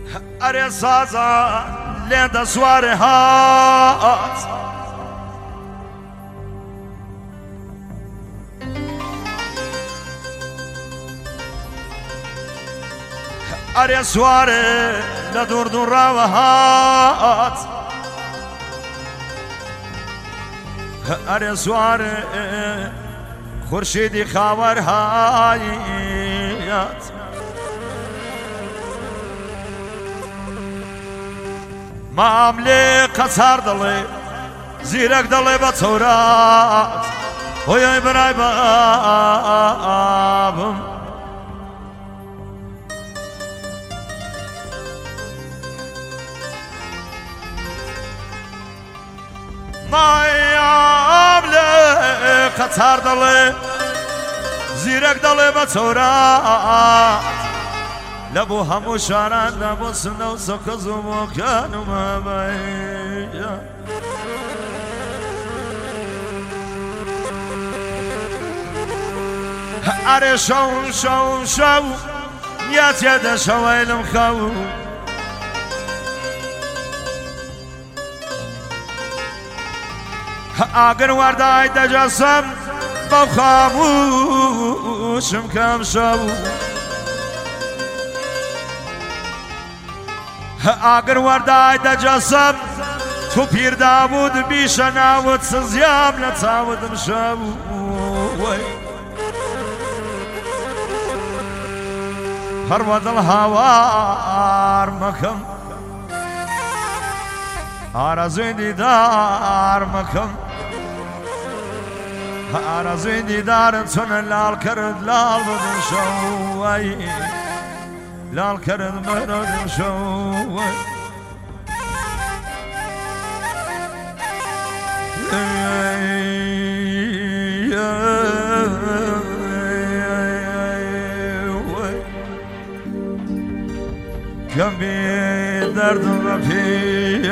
اره سازا لنده سواره هات اره سواره لدور دور راوه هات اره سواره خورشیدی خاور هایت ماملی قصار دلی زیرک دلی با تورات اوی برای بابم ماملی قصار دلی زیرک دلی با تورات لبو همو شاران لبو سنو سکزو مکانو مبایا اره شو شو شو نیت یاد شو ایلم خو اگر وردای دجاسم با خاموشم کم شو اگر وردای دجاسم تو پیر داود بیش ناود سزیام لتاودم شو هرود الهوار مکم آرزوی دیدار مکم آرزوی دیدار چون لال کرد لال بدم شو لال کرد بدم شو كم بدرد في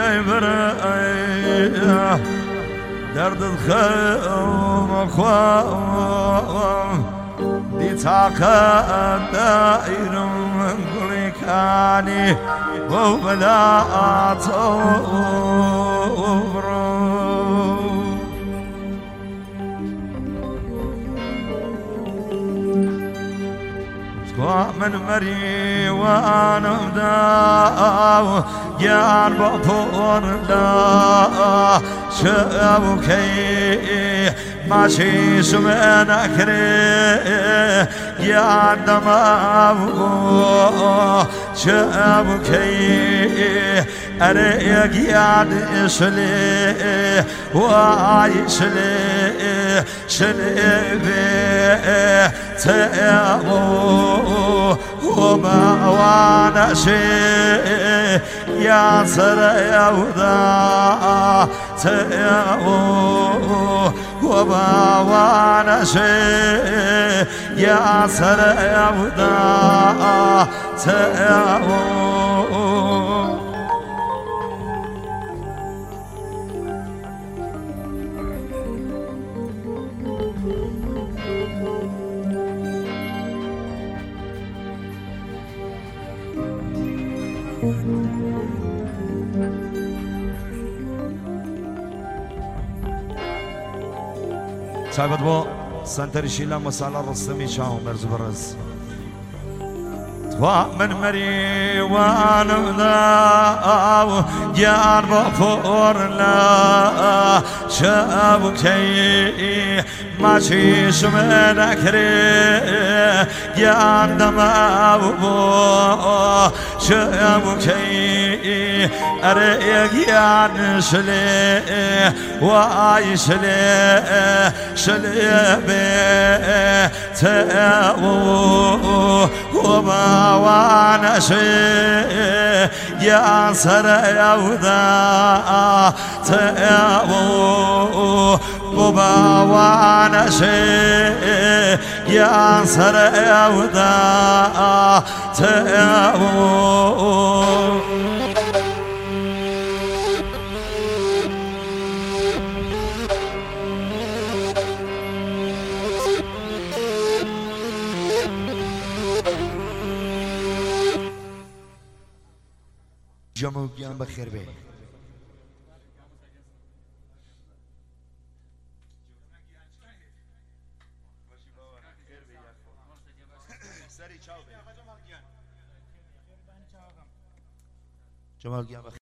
برا درد الخوم اخوام دي طاقة دائر من كل كاني وبلا صبر من مري وانا بداو يا بابور لا شابكي ماشي سمعنا كري يا دماو شابكي أريك يا دشلي وايشلي شلي تأمو وما وانا شيء يا سر يودا تأمو وما وانا شيء يا سر يودا تأمو سايبت بو سنتر شيلا مسالا رسمي شاو مرز برز من مري وانا ذاو جار بفور لا شابكي ماشي شمنا كري جار دماو شابكي أريك يا نشلي واي شلي شلي بي تأوو وما وانا شيء يا سر يودا تأوو وما وانا شيء يا سر يودا تأوو جمالگیان بخیر بی جمالگیان بخیر